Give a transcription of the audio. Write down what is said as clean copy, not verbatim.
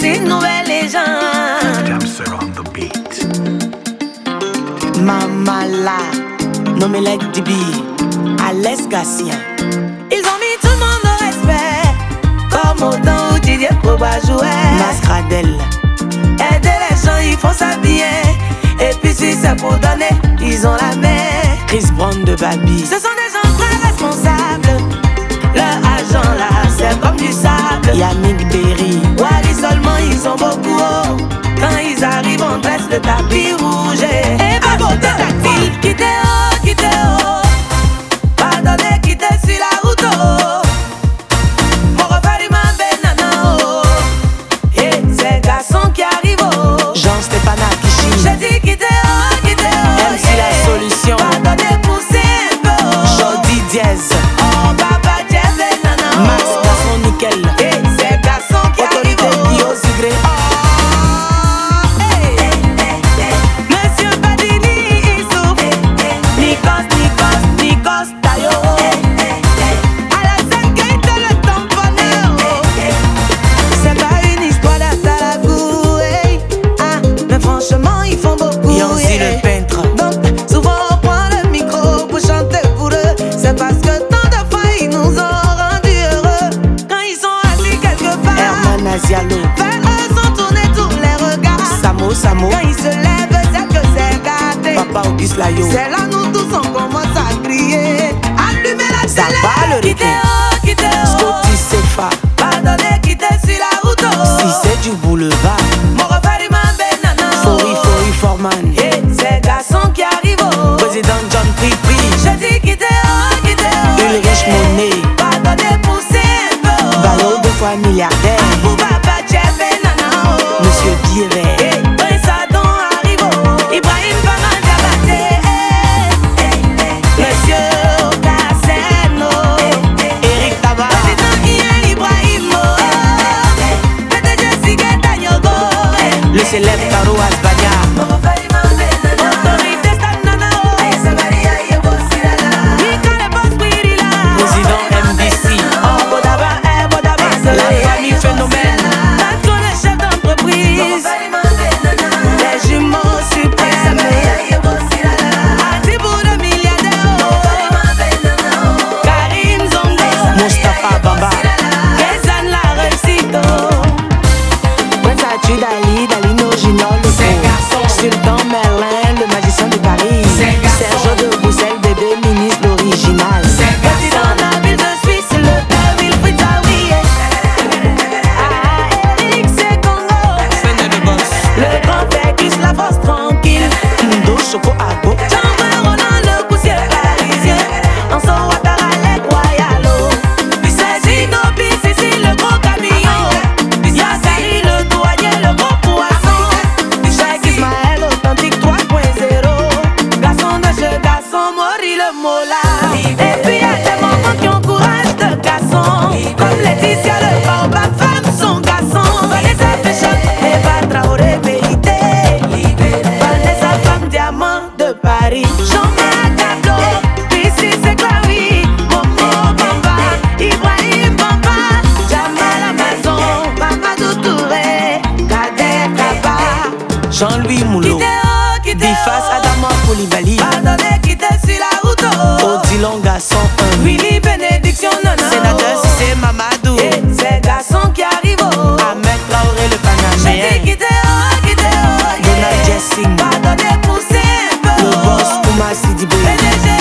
voici une nouvelle légende. Damser on the beat. Mamala, nommé like Dibi, Alès Gatien. Ils ont mis tout le monde au respect, comme au temps où Didier Proba jouait. Mascradel. Aider les gens, ils font s'habiller. Et puis si c'est pour donner, ils ont la main. Chris Brown de Babi. Ce sont des gens très responsables. Leur argent là, c'est comme du sable. Yannick Berry. Wally seulement, ils sont beaucoup haut. Quand ils arrivent, on dresse le tapis rouge. Et va voter tactile. Quittez haut. Pardonnez, quittez sur la route haut. Mon refait ma benana haut. Et ces garçons qui arrivent haut. Jean-Stéphane Akichi. J'ai dit quittez haut. MC La Solution. Pardonnez, poussez un peu haut. Jody Diaz. Oh, papa, j'ai benana haut. Max Garçon Nickel. Et ces garçons qui arrivent Autorité haut. Guillaume Sigré. Monsieur Badini, il souffre. Nikos, Tayo. À la scène, Keita, le tamponneur. C'est pas une histoire d'Atalagou. Ah, mais franchement, ils font beaucoup. Yancy le peintre. Donc, souvent, on prend le micro pour chanter pour eux. C'est parce que tant de fois, ils nous ont rendus heureux. Quand ils sont assis quelque part, Herman Azialo. vers eux sont tournés tous les regards. Samo. Quand ils se lèvent, c'est que c'est gâté. Papa Auguste Layo. C'est là nous tous on commence à crier. Allumez la Ça télé. va, le Quittez rythme. quittez Scotty Sefa. Pardonnez, quittez sur la route. Si c'est du boulevard. Mon refait ma benana. Fori Forman. Et ces garçons qui arrivent. Président John Pripri. Je dis quittez Ulrich Monet. Pardonnez, poussez un peu. Ballot de fois milliardaire. Pour papa, j'ai benana. Monsieur Pierre. Prince Adam arrive. Ibrahim Paman Diabaté. Monsieur Ogaseno. Eric Tabar. Président Ian Ibrahimo. PDG Sigeta Nyogo. Le célèbre Caro Asbania. Autorité Stanana. Mika le boss Wirila. Président MDC. Bodaba, La famille Phénomène. Patron et chef d'entreprise. Les jumeaux suprêmes. Adibou le milliardaire. Karim Zongo. Mustapha Bamba. Kézan la réussite. Prince Atu Dalino Gino le Pro. Sultan Merlin, le magicien de Paris. Serge de Bruxelles, bébé ministre l'original. Président Nabil de Suisse, le père Wilfried Zawiye. Eric Sekongo. Le grand Fergus, la force tranquille. Ndo Choco Abo. Jean-Marie Roland, le poussière parisien. Anson Ouattara, les royaux. C'est Zinobi, Sissi, le gros camion. Yassari, le douanier, le gros poisson. Cheikh Ismaël, authentique 3.0. Garçon de jeu, garçon, Mori le mola. Et puis y'a des mamans qui encouragent de garçons. Comme Laetitia, le baobab, femme, son garçon. Vanessa Fashion, Eva Traoré, BIT. Vanessa, femme, diamant de Paris. Jean-Marc Tableau, ici c'est Chloé. Momo Bamba, Ibrahim Bamba. Jamal Amazon, Mamadou Touré. Kader Kaba. Jean-Louis Moulot. Bifas Adama Koulibaly. Pardonnez, quittez sur la route. Odilon Garçon 1. Willy Bénédiction, non. Sénateur Cissé Mamadou. Et ces garçons qui arrivent. Ahmed Traoré le J'ai dit Panaméen. quittez Donald Jessing. Pardonnez, poussez un peu. Le boss Ouma Sidibé. PDG